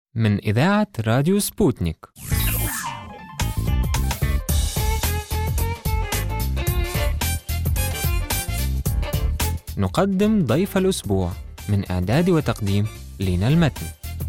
من إذاعة راديو سبوتنيك. نقدم ضيف الأسبوع، من إعداد وتقديم لينا المتن.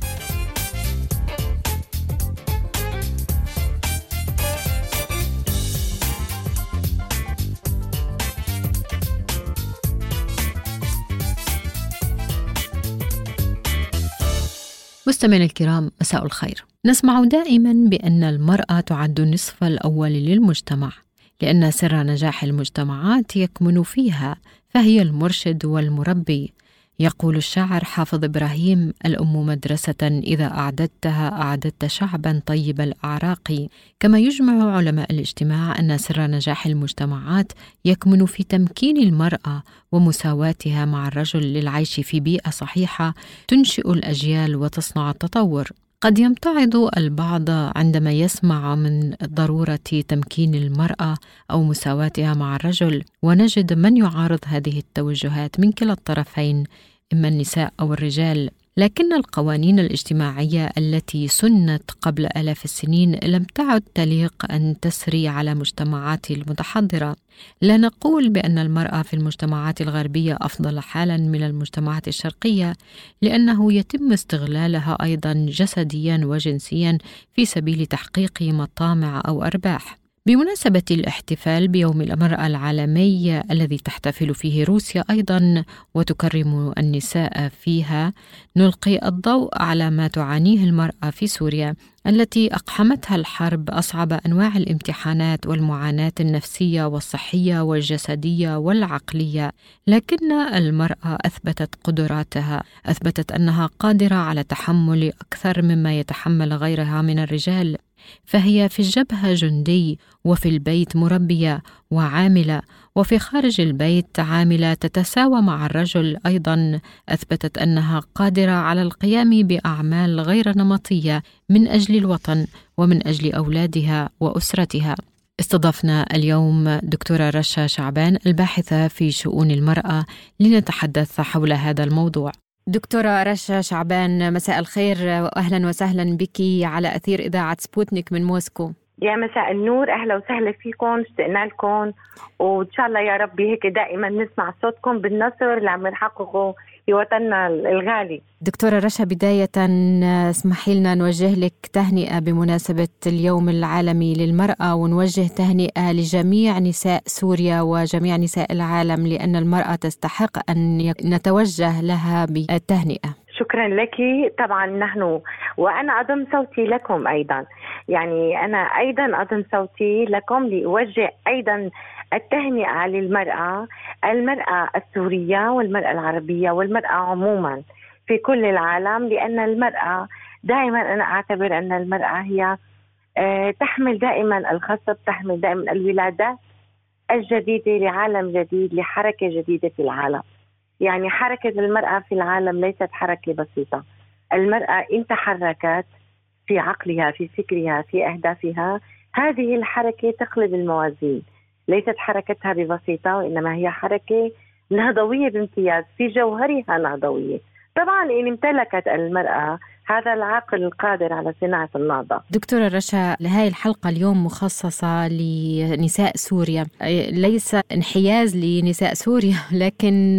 مستمعينا الكرام، مساء الخير. نسمع دائما بأن المرأة تعد النصف الأول للمجتمع، لأن سر نجاح المجتمعات يكمن فيها، فهي المرشد والمربي. يقول الشاعر حافظ إبراهيم: الأم مدرسة إذا أعددتها أعددت شعبا طيب الأعراق. كما يجمع علماء الاجتماع أن سر نجاح المجتمعات يكمن في تمكين المرأة ومساواتها مع الرجل للعيش في بيئة صحيحة تنشئ الأجيال وتصنع التطور. قد يمتعض البعض عندما يسمع من ضرورة تمكين المرأة أو مساواتها مع الرجل، ونجد من يعارض هذه التوجهات من كلا الطرفين، إما النساء أو الرجال. لكن القوانين الاجتماعية التي سنت قبل آلاف السنين لم تعد تليق أن تسري على مجتمعات المتحضرة. لا نقول بأن المرأة في المجتمعات الغربية أفضل حالا من المجتمعات الشرقية، لأنه يتم استغلالها أيضا جسديا وجنسيا في سبيل تحقيق مطامع أو أرباح. بمناسبة الاحتفال بيوم المرأة العالمي الذي تحتفل فيه روسيا أيضا وتكرم النساء فيها، نلقي الضوء على ما تعانيه المرأة في سوريا التي أقحمتها الحرب أصعب أنواع الامتحانات والمعاناة النفسية والصحية والجسدية والعقلية. لكن المرأة أثبتت قدراتها، أثبتت أنها قادرة على تحمل أكثر مما يتحمل غيرها من الرجال، فهي في الجبهة جندي، وفي البيت مربية وعاملة، وفي خارج البيت عاملة تتساوى مع الرجل. أيضا أثبتت أنها قادرة على القيام بأعمال غير نمطية من أجل الوطن ومن أجل أولادها وأسرتها. استضفنا اليوم دكتورة رشا شعبان، الباحثة في شؤون المرأة، لنتحدث حول هذا الموضوع. دكتورة رشا شعبان، مساء الخير وأهلا وسهلا بك على أثير إذاعة سبوتنيك من موسكو. يا مساء النور، أهلا وسهلا فيكم، اشتقنا لكم، وإن شاء الله يا رب هيك دائما نسمع صوتكم بالنصر اللي عم نحققه في وطننا الغالي. دكتورة رشا، بداية اسمحي لنا نوجه لك تهنئة بمناسبة اليوم العالمي للمرأة، ونوجه تهنئة لجميع نساء سوريا وجميع نساء العالم، لأن المرأة تستحق أن نتوجه لها بالتهنئة. شكرا لك. طبعا نحن وأنا أضم صوتي لكم أيضا، يعني أنا أيضا أضم صوتي لكم لأوجه أيضا التهنئة للمرأة، المرأة السورية والمرأة العربية والمرأة عموما في كل العالم، لأن المرأة دائما أنا أعتبر أن المرأة هي تحمل دائما الخصب، تحمل دائما الولادة الجديدة لعالم جديد، لحركة جديدة في العالم. يعني حركة المرأة في العالم ليست حركة بسيطة. المرأة إن تحركت في عقلها، في فكرها، في أهدافها، هذه الحركة تقلب الموازين. ليست حركتها ببسيطة، وإنما هي حركة نهضوية بامتياز، في جوهرها نهضوية. طبعا إن امتلكت المرأة هذا العقل القادر على صناعة النهضة. دكتورة رشا، لهذه الحلقة اليوم مخصصة لنساء سوريا، ليس انحياز لنساء سوريا، لكن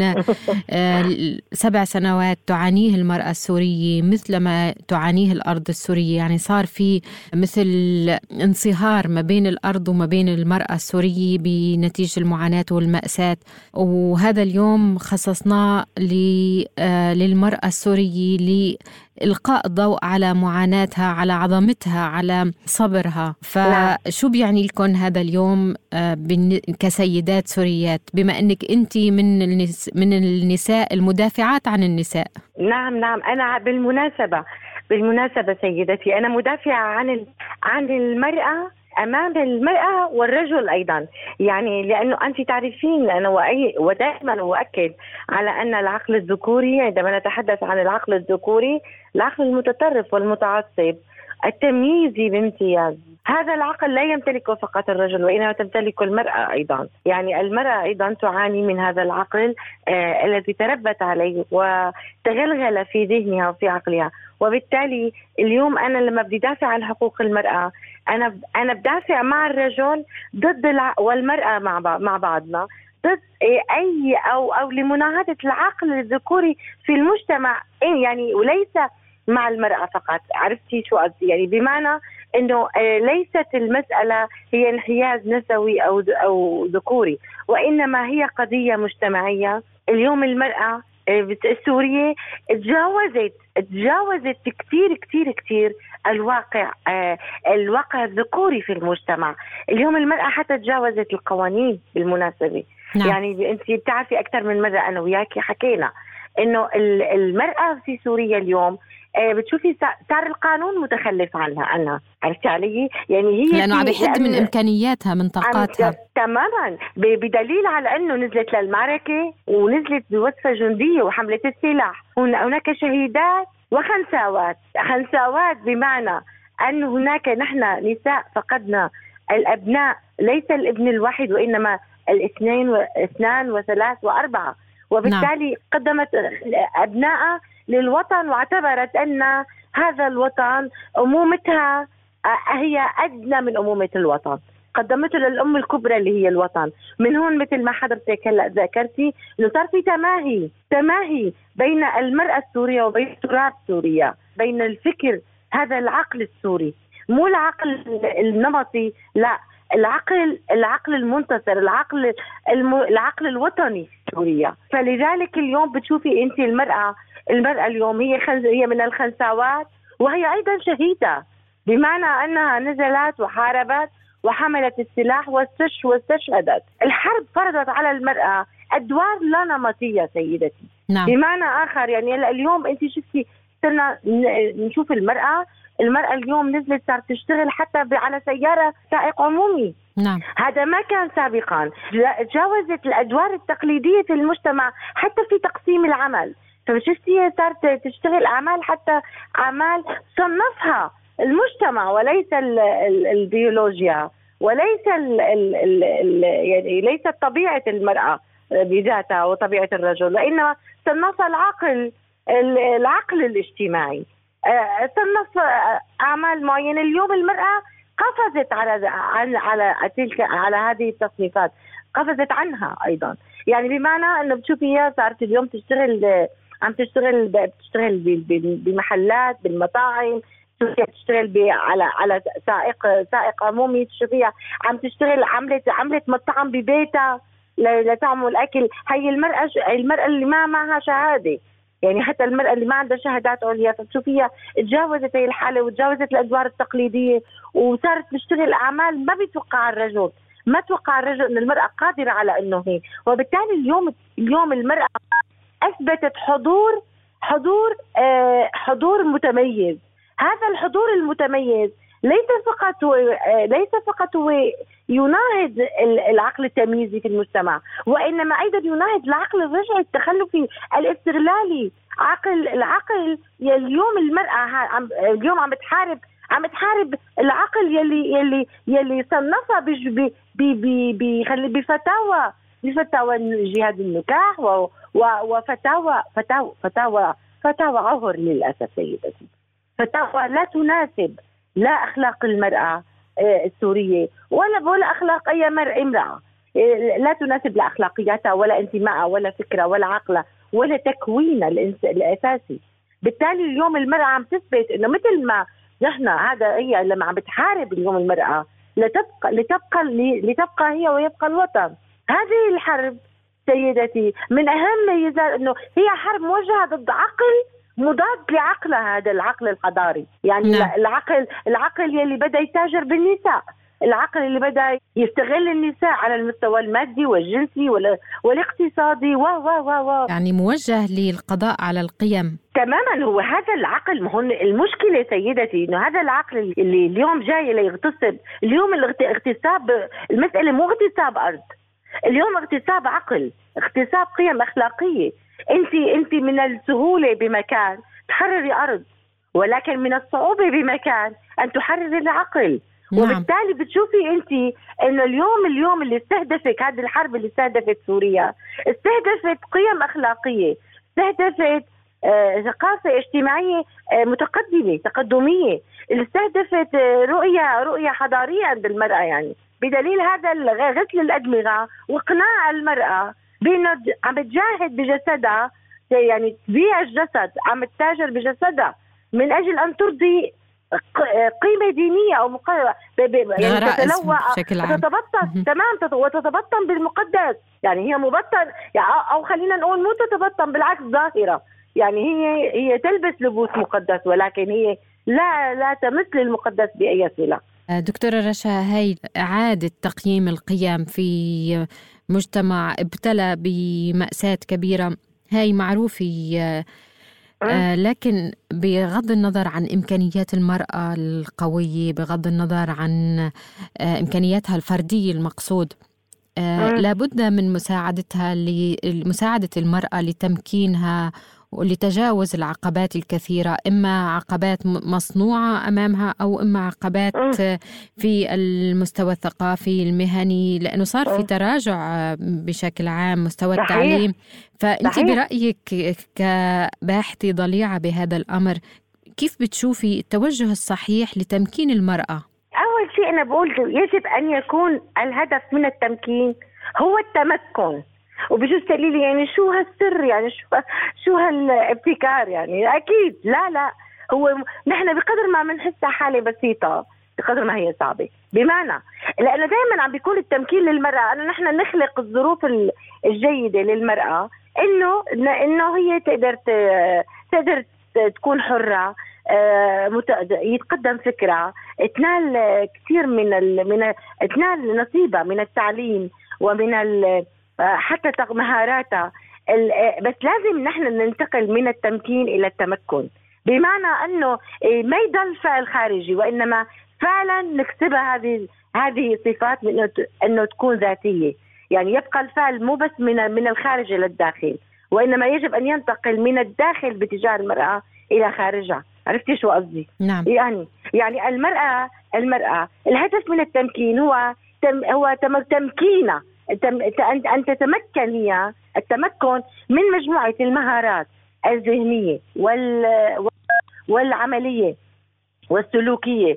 7 سنوات تعانيه المرأة السورية مثل ما تعانيه الأرض السورية. يعني صار في مثل انصهار ما بين الأرض وما بين المرأة السورية بنتيجة المعاناة والمأساة، وهذا اليوم خصصناه للمرأة السورية إلقاء الضوء على معاناتها، على عظمتها، على صبرها. فشو بيعني لكم هذا اليوم كسيدات سوريات، بما أنك أنت من النساء المدافعات عن النساء؟ نعم، أنا بالمناسبة سيدتي، أنا مدافعة عن المرأة أمام المرأة والرجل أيضا. يعني لأنه أنت تعرفين، أنا ودائما أؤكد على أن العقل الذكوري، عندما نتحدث عن العقل الذكوري، العقل المتطرف والمتعصب التمييزي بامتياز، هذا العقل لا يمتلكه فقط الرجل وإنما تمتلكه المرأة أيضا. يعني المرأة أيضا تعاني من هذا العقل الذي تربت عليه وتغلغل في ذهنها وفي عقلها. وبالتالي اليوم أنا لما بدي دافع عن حقوق المرأة أنا بدافع مع الرجل ضد والمرأة مع بعضنا ضد أي أو لمناهضة العقل الذكوري في المجتمع، يعني وليس مع المرأة فقط. عرفتي شو قصدي؟ يعني بمعنى إنه ليست المسألة هي انحياز نسوي أو ذكوري، وإنما هي قضية مجتمعية. اليوم المرأة السورية تجاوزت كتير كتير كتير الواقع الذكوري في المجتمع. اليوم المرأة حتى تجاوزت القوانين بالمناسبة. نعم. يعني أنت بتعرفي أكثر من مرة أنا وياكي حكينا إنه المرأة في سوريا اليوم بتشوفي صار القانون متخلف عنها. عرفتي علي؟ يعني هي لأنه عم يحد من إمكانياتها من طاقاتها تماما، بدليل على أنه نزلت للمعركة ونزلت بوصفة جندية وحملت السلاح. هناك شهيدات خنساوات بمعنى أن هناك نحن نساء فقدنا الأبناء، ليس الابن الواحد وإنما الاثنان وثلاث وأربعة. وبالتالي قدمت أبناء للوطن واعتبرت أن هذا الوطن أمومتها هي أدنى من أمومة الوطن، قدمته للأم الكبرى اللي هي الوطن. من هون مثل ما حضرتك هلا ذكرتي إنه صار في تماهي بين المرأة السورية وبين تراب سوريا، بين الفكر هذا العقل السوري، مو العقل النمطي، لا العقل المنتصر، العقل الوطني في سوريا. فلذلك اليوم بتشوفي انت المرأة اليوم هي من الخنساوات، وهي ايضا شهيدة بمعنى انها نزلت وحاربت وحملت السلاح واستشهدت. الحرب فرضت على المرأة ادوار لا نمطية سيدتي. نعم. بمعنى اخر يعني اليوم انت شفتي صرنا نشوف المرأة اليوم نزلت صارت تشتغل حتى على سيارة سائق عمومي. نعم. هذا ما كان سابقا. تجاوزت الأدوار التقليدية في المجتمع حتى في تقسيم العمل. فشفتي صارت تشتغل حتى أعمال صنفها المجتمع وليس البيولوجيا، وليس يعني ليست طبيعة المرأة بذاتها وطبيعة الرجل، وإنما صنفها العقل الاجتماعي، صنف أعمال معينة. اليوم المرأة قفزت على هذه التصنيفات، قفزت عنها أيضا. يعني بمعنى أنه بتشوفيها صارت اليوم بتشتغل بمحلات، بالمطاعم، تشتغل على سائق عمومي، تشوفيها عم تشتغل عملت مطعم ببيتها لتعمل أكل. هي المرأة اللي ما معها شهادة، يعني حتى المرأة اللي ما عندها شهادات عليا، فتشوفيها تجاوزت هي الحالة وتجاوزت الأدوار التقليدية وصارت تشتغل أعمال ما بيتوقع الرجل، ما توقع الرجل أن المرأة قادرة على أنه هي. وبالتالي اليوم المرأة أثبتت حضور متميز. هذا الحضور المتميز ليس فقط هو يناهض العقل التمييزي في المجتمع، وإنما أيضا يناهض العقل الرجعي التخلفي الاستغلالي. العقل يوم المرأة اليوم عم تحارب العقل يلي صنفها بفتاوى جهاد النكاح وفتاوى عهر للأسف سيدتي، فتاوى لا تناسب لا أخلاق المرأة السورية ولا أخلاق أي امرأة، لا تناسب لا أخلاقياتها ولا انتماءها ولا فكرة ولا عقلها ولا تكوينها الأساسي. بالتالي اليوم المرأة عم تثبت إنه مثل ما نحن هذا هي لما عم بتحارب اليوم المرأة لتبقى هي ويبقى الوطن. هذه الحرب سيدتي من أهم ميزات إنه هي حرب موجهة ضد عقل مضاد لعقلها، هذا العقل الحضاري. يعني نعم. العقل يلي بدأ يتاجر بالنساء، العقل اللي بدأ يستغل النساء على المستوى المادي والجنسي والاقتصادي يعني موجه للقضاء على القيم تماما. هو هذا العقل، المشكلة سيدتي انه هذا العقل اللي اليوم جاي ليغتصب. اليوم الاغتصاب المسألة مو اغتصاب أرض، اليوم اغتصاب عقل، اغتصاب قيم أخلاقية. انت من السهولة بمكان تحرري أرض، ولكن من الصعوبة بمكان أن تحرري العقل. وبالتالي بتشوفي انت انه اليوم اللي استهدفك هذه الحرب اللي استهدفت سوريا، استهدفت قيم اخلاقيه، استهدفت ثقافه اجتماعيه متقدمه تقدميه، اللي استهدفت رؤيه حضاريه عند المراه. يعني بدليل هذا غسل الادمغه واقناع المراه بانه عم تجاهد بجسدها، يعني تبيع الجسد، عم تتاجر بجسدها من اجل ان ترضي قيمة دينية أو يعني تتلوى تتبطن تمام وتتبطن بالمقدس. يعني هي مبطن يعني أو خلينا نقول مو تتبطن، بالعكس ظاهرة. يعني هي تلبس لبوس مقدس، ولكن هي لا تمس المقدس بأي صلة. دكتورة رشا، هاي إعادة تقييم القيم في مجتمع ابتلى بمأساة كبيرة، هاي معروفة، لكن بغض النظر عن إمكانيات المرأة القوية، بغض النظر عن إمكانياتها الفردية المقصود، لابد من مساعدة المرأة لتمكينها ولتجاوز العقبات الكثيرة، إما عقبات مصنوعة أمامها أو إما عقبات في المستوى الثقافي المهني، لأنه صار في تراجع بشكل عام مستوى التعليم. فأنت برأيك كباحثة ضليعة بهذا الأمر، كيف بتشوفي التوجه الصحيح لتمكين المرأة؟ أول شيء أنا بقول يجب أن يكون الهدف من التمكين هو التمكن. وبجوز تقولي يعني شو هالسر، يعني شو هالابتكار، يعني أكيد لا هو نحن بقدر ما بنحسها حالة بسيطة بقدر ما هي صعبة، بمعنى لأنه دائما عم بيكون التمكين للمرأة أنه نحن نخلق الظروف الجيدة للمرأة إنه هي تقدر تكون حرة، يتقدم فكرة، تنال كثير تنال نصيبة من التعليم ومن حتى مهاراتها. بس لازم نحن ننتقل من التمكين إلى التمكن، بمعنى أنه ما يضل فعل خارجي، وإنما فعلا نكسبها هذه الصفات من أنه تكون ذاتية. يعني يبقى الفعل مو بس من الخارج إلى الداخل، وإنما يجب أن ينتقل من الداخل باتجاه المرأة إلى خارجها. عرفتي شو قصدي؟ نعم. يعني المرأة الهدف من التمكين هو تمكينها، أن تتمكن هي التمكن من مجموعة المهارات الذهنية والعملية والسلوكية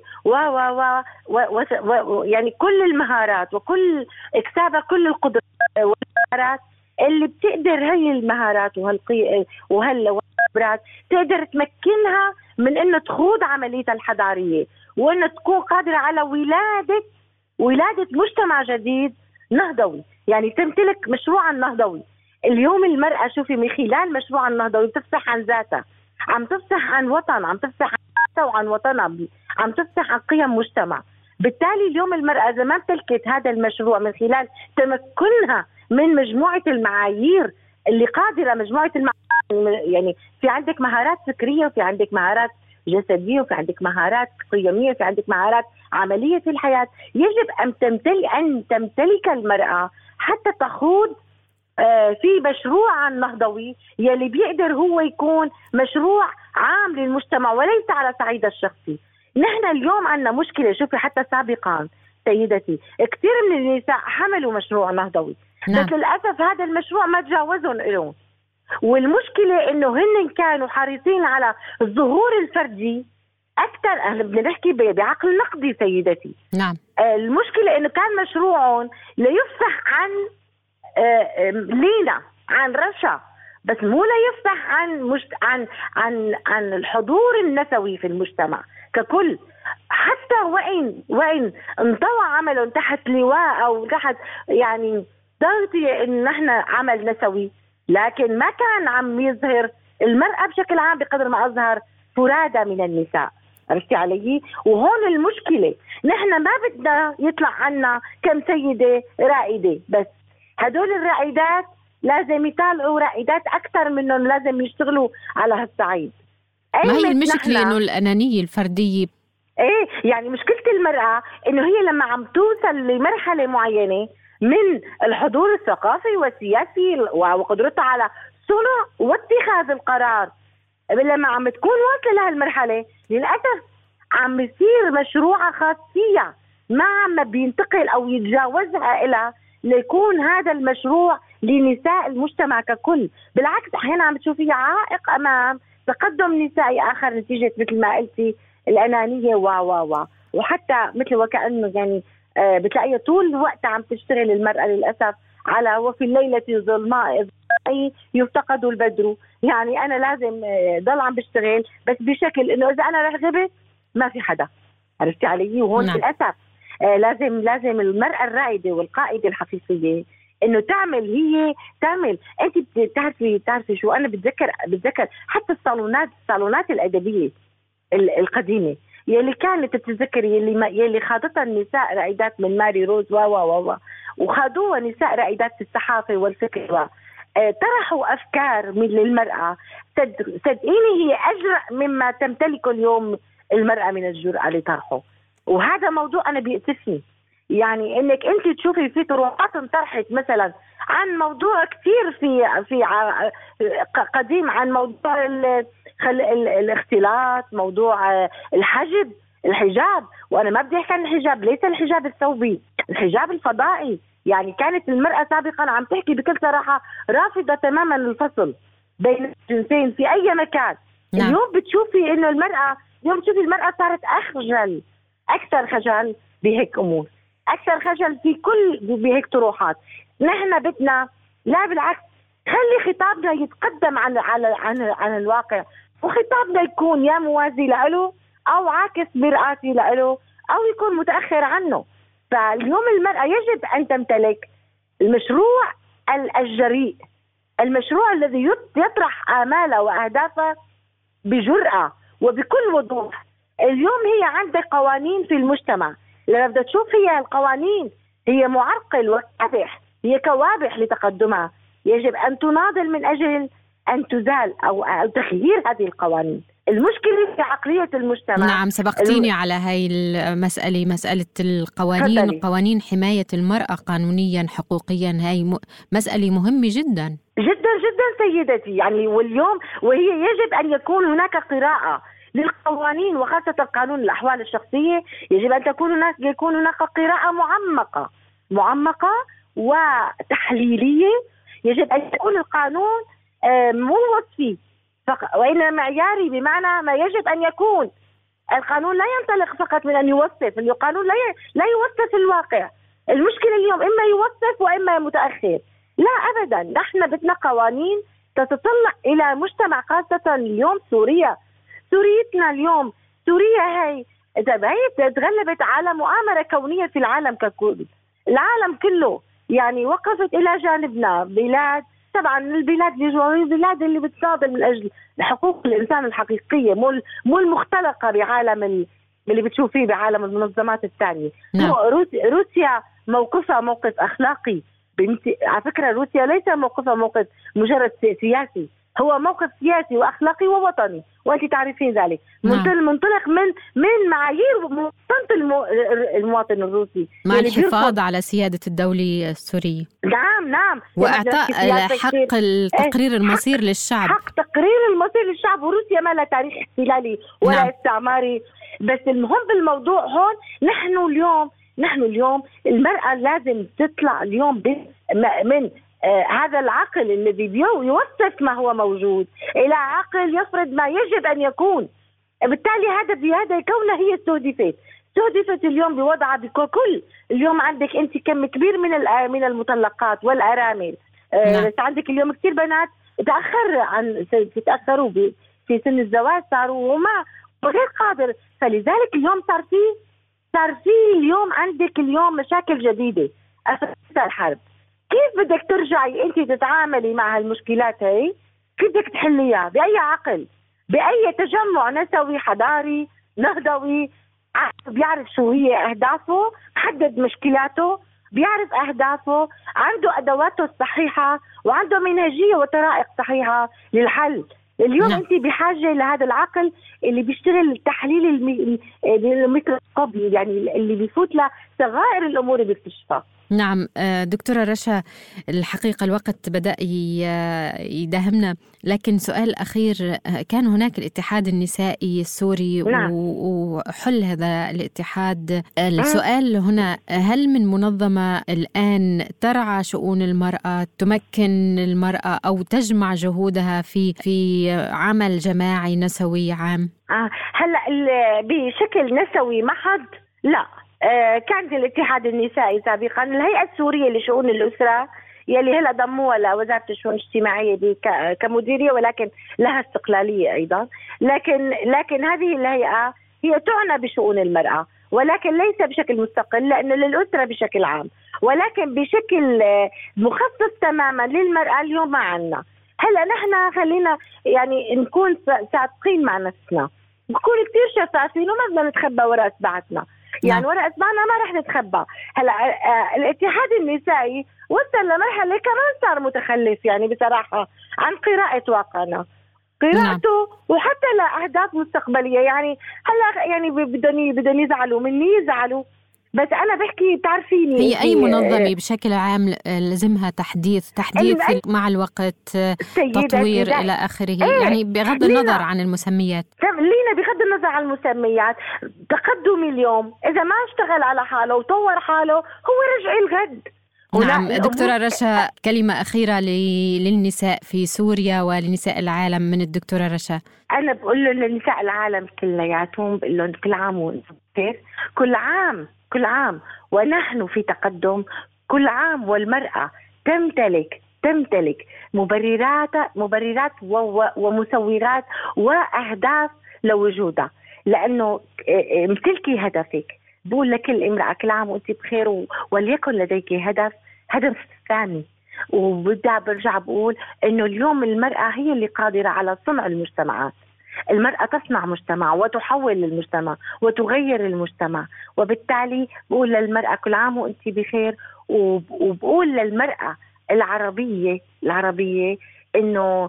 يعني كل المهارات وكل اكتساب كل القدرات والمهارات اللي بتقدر هي المهارات وهالخبرات تقدر تمكنها من انه تخوض عملية الحضارية، وانه تكون قادرة على ولادة مجتمع جديد نهضوي، يعني تمتلك مشروعا نهضوي. اليوم المرأة شوفي من خلال مشروع النهضوي بتفصح عن ذاتها، عم تفصح عن وطن، عم تفصح عن ذاتها وعن وطنها، عم تفصح عن قيم مجتمع. بالتالي اليوم المرأة إذا ما امتلكت هذا المشروع من خلال تمكنها من مجموعة المعايير اللي قادرة يعني في عندك مهارات فكرية، وفي عندك مهارات جسدية، وفي عندك مهارات قيمية، وفي عندك مهارات عملية في الحياة. يجب أن تمتلك المرأة حتى تخوض في مشروع نهضوي يلي بيقدر هو يكون مشروع عام للمجتمع وليس على صعيد الشخصي. نحن اليوم عندنا مشكلة، شوفي حتى سابقا سيدتي كثير من النساء حملوا مشروع نهضوي، بس للأسف هذا المشروع ما تجاوزهم إلهم. والمشكلة إنه هن كانوا حريصين على الظهور الفردي أكثر. احنا بدنا نحكي بعقل نقدي سيدتي. نعم. المشكلة إنه كان مشروعهم ليفصح عن لينا، عن رشا، بس مو ليفصح عن الحضور النسوي في المجتمع ككل. حتى وين انطوى عملهم تحت لواء أو تحت يعني ضغطي إن نحن عمل نسوي، لكن ما كان عم يظهر المرأة بشكل عام بقدر ما أظهر فرادى من النساء. عرفتي علي؟ وهون المشكلة، نحن ما بدنا يطلع عنا كم سيدة رائدة، بس هدول الرائدات لازم يطلعوا رائدات أكثر منهم، لازم يشتغلوا على هالصعيد. ما هي المشكلة إنه الأنانية الفردية؟ إيه يعني مشكلة المرأة إنه هي لما عم توصل لمرحلة معينة من الحضور الثقافي والسياسي وقدرتها على صنع واتخاذ القرار، لما عم تكون واصلة لهالمرحلة للأسف عم يصير مشروعها خاص فيها، ما بينتقل أو يتجاوزها إلى ليكون هذا المشروع لنساء المجتمع ككل. بالعكس أحيانا عم تشوفيه عائق أمام تقدم نسائي آخر نتيجة مثل ما قلتي الأنانية وحتى مثل وكأنه يعني بتلاقيها طول الوقت عم تشتغل المرأة للأسف على وفي الليلة ظلماء يفتقد البدر. يعني أنا لازم ضل عم بشتغل بس بشكل إنه إذا أنا رغبت ما في حدا. عرفتي علي؟ وهون للأسف لازم المرأة الرائدة والقائدة الحقيقية إنه تعمل. أنت بتعرفي شو أنا بتذكر حتى الصالونات الأدبية القديمة يلي كانت تتذكري يلي خاضتها النساء رائدات من ماري روز وخاضوها نساء رائدات في الصحافة والفكر طرحوا أفكار من للمرأة. صدقيني هي أجرأ مما تمتلكه اليوم المرأة من الجرأة لطرحه. وهذا موضوع أنا بيأسفني، يعني إنك أنت تشوفي في طروحات انطرحت مثلا عن موضوع كثير في قديم، عن موضوع الاختلاط، موضوع الحجاب. وأنا ما بدي أحكي عن الحجاب، ليس الحجاب الثوبي، الحجاب الفضائي. يعني كانت المرأة سابقا عم تحكي بكل صراحة رافضة تماما الفصل بين الجنسين في أي مكان. نعم. اليوم بتشوفي إنه المرأة صارت أكثر خجل بهيك أمور، أكثر خجل في كل بهيك طروحات. نحن بدنا لا بالعكس، خلي خطابنا يتقدم عن الواقع، وخطابنا يكون يا موازي له أو عاكس مرآتي له أو يكون متأخر عنه. فاليوم المرأة يجب أن تمتلك المشروع الجريء، المشروع الذي يطرح آماله وأهدافه بجرأة وبكل وضوح. اليوم هي عندها قوانين في المجتمع، لما بدها تشوف هي القوانين هي معرقل وكابح، هي كوابح لتقدمها. يجب أن تناضل من أجل أن تزال أو تغيير هذه القوانين. المشكلة في عقلية المجتمع. نعم، سبقتيني على هاي المسألة، مسألة القوانين، قوانين حماية المرأة قانونيا حقوقيا. هاي مسألة مهمة جدا جدا جدا سيدتي. يعني واليوم وهي يجب أن يكون هناك قراءة للقوانين، وخاصة قانون الأحوال الشخصية. يجب أن يكون هناك قراءة معمقة وتحليلية. يجب أن يكون القانون مو وصفي وإنما معياري، بمعنى ما يجب أن يكون القانون لا ينطلق فقط من أن يوصف. القانون لا يوصف الواقع. المشكلة اليوم إما يوصف وإما متأخر. لا أبدا، نحن بدنا قوانين تتطلع إلى مجتمع، خاصة اليوم سوريتنا اليوم. سوريا هي تغلبت على مؤامرة كونية في العالم ككل. العالم كله يعني وقفت إلى جانبنا. بلاد طبعا البلاد اللي بتناضل من أجل حقوق الإنسان الحقيقية، مو المختلقة بعالم اللي بتشوفيه بعالم المنظمات الثانية. نعم. روسيا موقفها موقف أخلاقي. على فكرة روسيا ليس موقفها موقف مجرد سياسي، هو موقف سياسي وأخلاقي ووطني، وأنت تعرفين ذلك. منطلق من معايير مواطنة المواطن الروسي مع الحفاظ على سيادة الدولة السورية. نعم. وإعطاء حق التقرير المصير للشعب. حق تقرير المصير للشعب. وروسيا ما لها تاريخ احتلالي ولا نعم. استعماري. بس المهم بالموضوع هون نحن اليوم المرأة لازم تطلع اليوم من هذا العقل الذي يوصف ما هو موجود إلى عقل يفرض ما يجب أن يكون. بالتالي هذا كونها هي استهدفت اليوم بوضعها بكل. اليوم عندك أنت كم كبير من المطلقات والأرامل. نعم. عندك اليوم كثير بنات تأخروا في سن الزواج، صاروا وما غير قادر. فلذلك اليوم صار في اليوم عندك اليوم مشاكل جديدة أساسها الحرب. كيف بدك ترجعي أنت تتعاملي مع هالمشكلات هاي؟ كيف بدك تحليها؟ بأي عقل؟ بأي تجمع نسوي حضاري نهضوي بيعرف شو هي أهدافه، حدد مشكلاته، بيعرف أهدافه، عنده أدواته الصحيحة وعنده منهجية وطرائق صحيحة للحل. اليوم أنت بحاجة لهذا العقل اللي بيشتغل التحليل الميكروسكوبي، يعني اللي بيفوت صغائر الأمور بتشفى. نعم دكتورة رشا، الحقيقة الوقت بدأ يداهمنا، لكن سؤال أخير، كان هناك الاتحاد النسائي السوري نعم. وحل هذا الاتحاد. السؤال هنا، هل من منظمة الآن ترعى شؤون المرأة تمكن المرأة أو تجمع جهودها في عمل جماعي نسوي عام؟ هلأ بشكل نسوي محض لا. كانت الاتحاد النسائي سابقا الهيئة السورية لشؤون الأسرة يلي هلا ضموها لوزارة الشؤون الاجتماعية كمديرية، ولكن لها استقلالية أيضا. لكن هذه الهيئة هي تعنى بشؤون المرأة، ولكن ليس بشكل مستقل لأنه للأسرة بشكل عام، ولكن بشكل مخصص تماما للمرأة. اليوم ما عنا. هلا نحن خلينا يعني نكون صادقين مع نفسنا، نكون كتير شفافين وما بدنا نتخبى وراء أسبعتنا. يعني وراء أسبوعنا ما رح نتخبى. هلا الاتحاد النسائي وصل لمرحلة كمان صار متخلف يعني بصراحة عن قراءة واقعنا، قراءته وحتى لأهداف مستقبلية. يعني هلا يعني بدهم يزعلوا مني يزعلوا، بس أنا بحكي بتعرفيني هي أي منظمة بشكل عام لازمها تحديث مع الوقت، تطوير إلى آخره. يعني بغض النظر عن المسميات، لينا بغض النظر عن المسميات تقدمي اليوم إذا ما اشتغل على حاله وطور حاله هو رجع الغد. نعم دكتورة رشا، كلمة أخيرة للنساء في سوريا ولنساء العالم من الدكتورة رشا. أنا بقول للنساء العالم كلياتهم، بقول لهم كل عام وانتم بخير، كل عام ونحن في تقدم، كل عام والمرأة تمتلك مبررات ومسوغات وأهداف لوجودها، لأنه امتلكي هدفك. بقول لكل امرأة كل عام وانت بخير، وليكن لديك هدف ثاني. وبدأ برجع بقول انه اليوم المرأة هي اللي قادرة على صنع المجتمعات. المرأة تصنع مجتمع وتحول المجتمع وتغير المجتمع، وبالتالي بقول للمرأة كل عام وانت بخير. وبقول للمرأة العربية انه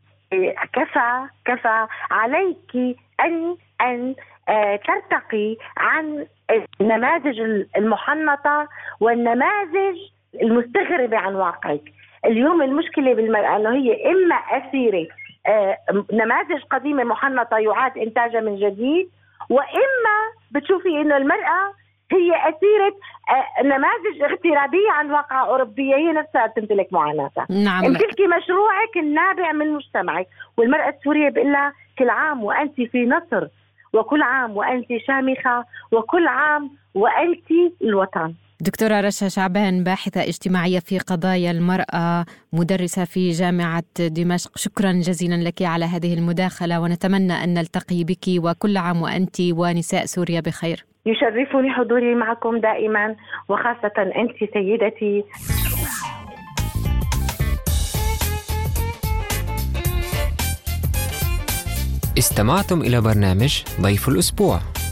كفى عليك ان ترتقي عن النماذج المحنطة والنماذج المستغربة عن واقعك. اليوم المشكلة بالمرأة أنه هي إما أسيرة نماذج قديمة محنطة يعاد إنتاجها من جديد، وإما بتشوفي أنه المرأة هي أسيرة نماذج اغترابية عن واقع أوروبية هي نفسها تمتلك معاناتها. نعم. امتلكي مشروعك النابع من مجتمعك. والمرأة السورية بقول لها كل عام وأنت في نصر، وكل عام وأنت شامخة، وكل عام وأنت الوطن. دكتورة رشا شعبان، باحثة اجتماعية في قضايا المرأة، مدرسة في جامعة دمشق، شكرا جزيلا لك على هذه المداخلة، ونتمنى أن نلتقي بك، وكل عام وأنت ونساء سوريا بخير. يشرفني حضوري معكم دائما، وخاصة أنت سيدتي. استمعتم إلى برنامج ضيف الأسبوع.